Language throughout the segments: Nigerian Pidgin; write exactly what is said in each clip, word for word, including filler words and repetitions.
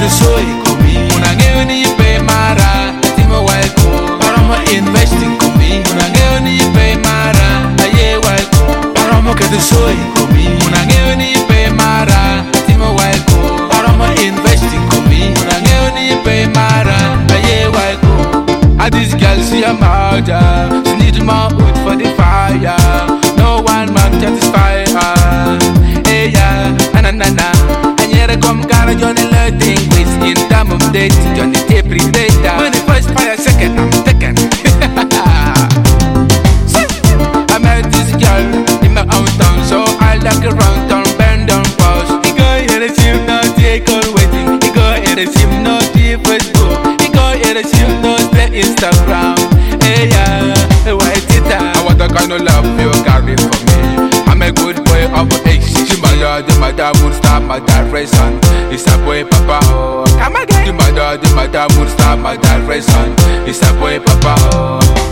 the soy kumi. Una ngeoni pe mara, timo waiko. Paramo investing kumi. Una ngeoni pe mara, aye waiko. Paramo ke the soy kumi. Una ngeoni pe mara, timo waiko. Paramo investing kumi. Una ngeoni pe mara, aye waiko. And this girl see a murder, she need more wood for the fire. No one man satisfy her. Hey yeah, na na na. And here I come, cara Johnny Lurting with in time of dating, Johnny tape data. When the first fire second, I'm taken. I met this girl in my own town, so I like around town, bend down pause. He go here to see no take on waiting. He go here to see no Facebook. He go here to see no Instagram. Hey yeah, why did I? I want the kind of love you carry for me. I'm a good boy of age. She my dad, the mother would stop my direction. It's a boy papa. Oh. Come again. The mother, the mother would stop my direction. It's a boy papa. Oh.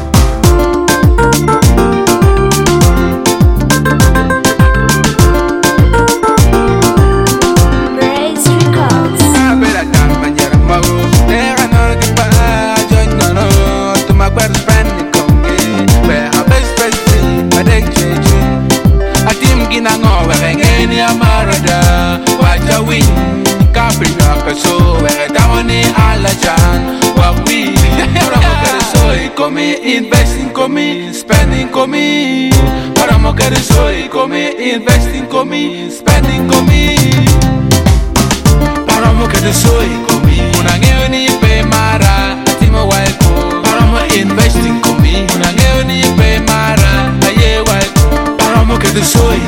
Investing come, spending come. Paramo che de soy come, investing come, spending come. Paramo che de soy come, una ngeoni pe mara, timo waiko. Paramo investing come, una ngeoni pe mara, aye waiko. Paramo che de soy